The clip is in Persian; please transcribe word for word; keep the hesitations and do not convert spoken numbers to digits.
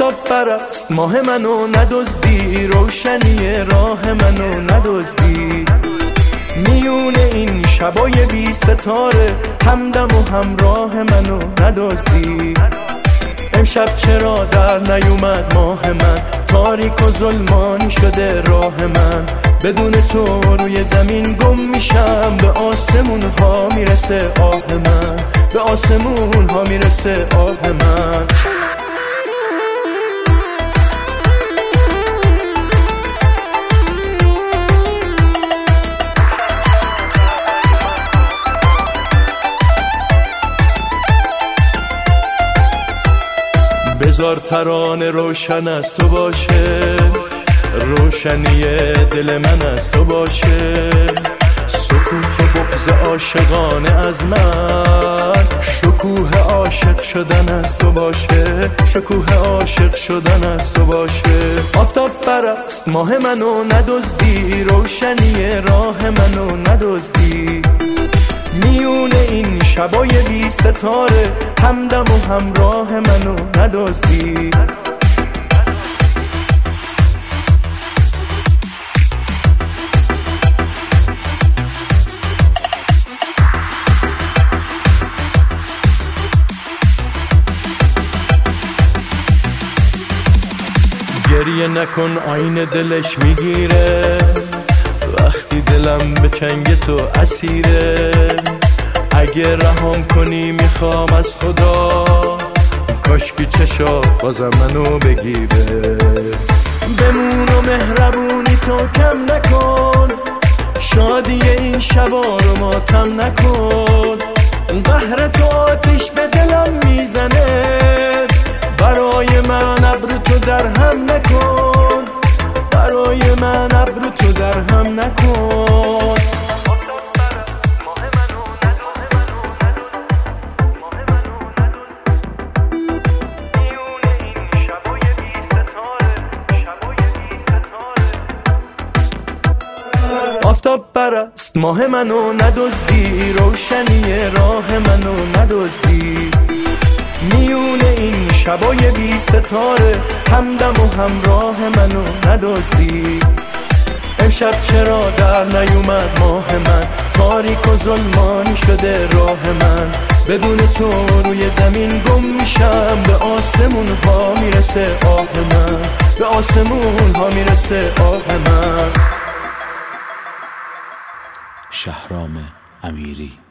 آفتاب پرست ماه منو ندزدی، روشنی راه منو ندزدی. میون این شبای بی ستاره همدم و همراه منو ندزدی. امشب چرا در نیومد ماه من، تاریک و ظلمانی شده راه من. بدون تو روی زمین گم میشم، به آسمون ها میرسه آه من، به آسمون ها میرسه آه من. بذار ترانه روشن از تو باشه، روشنی دل من از تو باشه. سکوت و بغض عاشقانه از من، شکوه عاشق شدن از تو باشه، شکوه عاشق شدن از تو باشه. آفتاب پرست ماه منو ندزدی، روشنی راه منو ندزدی. میون این شبای بی ستاره همدم و همراه منو ندزدی. گریه نکن آینه دلش میگیره، وقتی دلم به چنگ تو اسیره. اگه رهام کنی میخوام از خدا، کاشکی چشا بازم منو بگیره. بمون و مهربونی تو کم نکن، شادی این شبا رو ماتم نکن. قهر تو آتیش به دلم میزنه، برای من ابرو تو در هم نکن، برای من ابرو تو در هم نکن. آفتاب پرست ماه منو ندزدی، روشنی راه منو ندزدی. میون این شبای بی ستاره همدم و همراه منو ندزدی. امشب چرا در نیومد ماه من، تاریک و ظلمانی شده راه من. بدون تو روی زمین گم میشم، به آسمون ها میرسه آه من، به آسمون ها میرسه آه من. شهرام امیری.